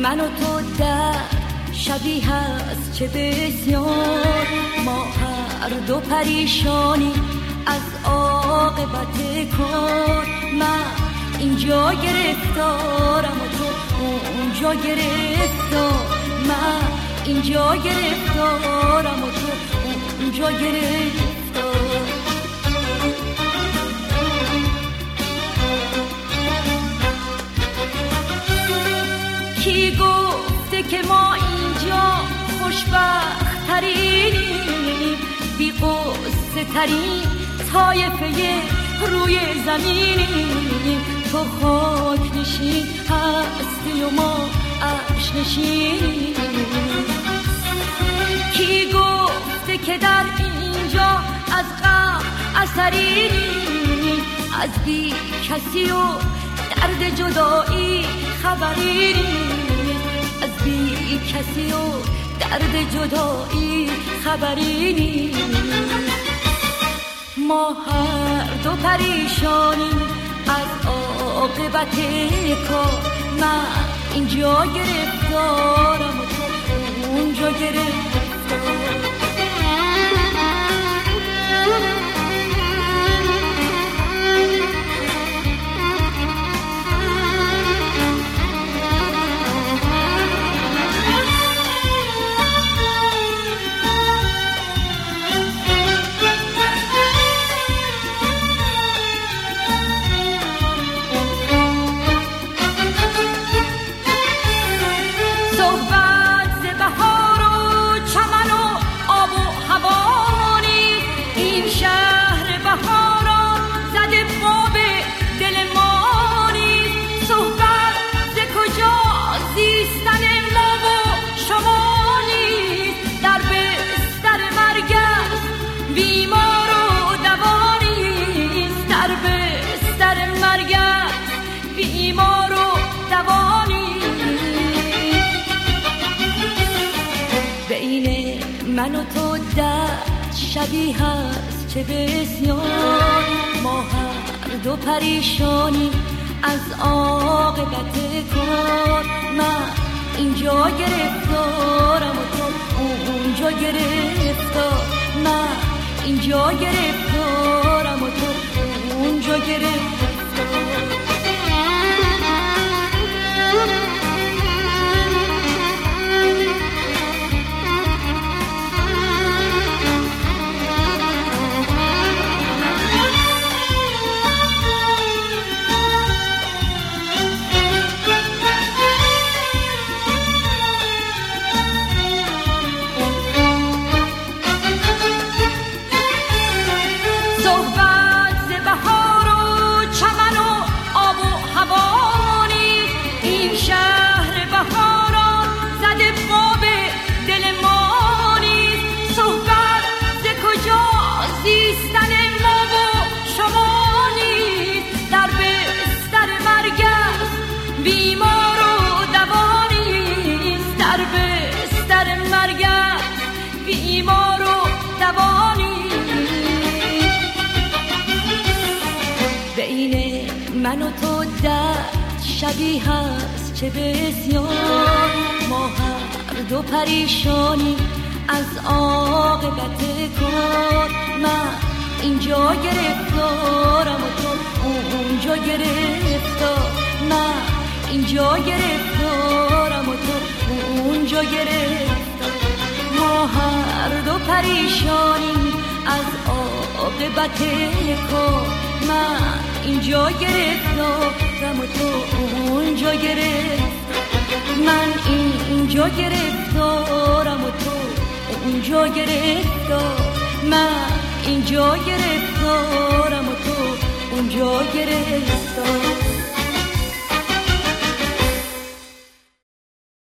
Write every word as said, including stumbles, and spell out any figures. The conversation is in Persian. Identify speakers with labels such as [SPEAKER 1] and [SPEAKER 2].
[SPEAKER 1] من و تو در شبیه هست چه بسیار، ما هر دو پریشانی از عاقبت کار. من اینجا گرفتارم و تو اونجا گرفتار، من اینجا گرفتارم و تو اونجا گرفتار. کی گفته که ما اینجا خوشبخت ترینیم، بی قصه ترین طایفه روی زمینیم. تو خاک نشین هستی و ما عرش نشینیم. کی گفته که در اینجا از غم اثرینیم، از بی کسی و درد جدایی خبری نیست، از بی کسی و درد جدایی خبری نیست. ما هر دو پریشانیم از عاقبت کار. من اینجا گرفتارم و تو اونجا گرفتار. من و تو در شبیه هست چه بسیار، ما هر دو پریشانیم از عاقبت کار. من اینجا گرفتارم و تو اونجا گرفتار، من اینجا گرفتارم و تو اونجا گرفتار. من و تو در شبیه هست چه بسیار، ما هر دو پریشانیم از عاقبت کار. من اینجا گرفتارم و تو اونجا گرفتار، من اینجا گرفتارم و تو اونجا گرفتار. ما هر دو پریشانیم از عاقبت کار. من اینجا گرفتارم و تو اونجا گرفتار، من اینجا گرفتارم و تو اونجا گرفتار، من اینجا گرفتارم و تو اونجا گرفتار.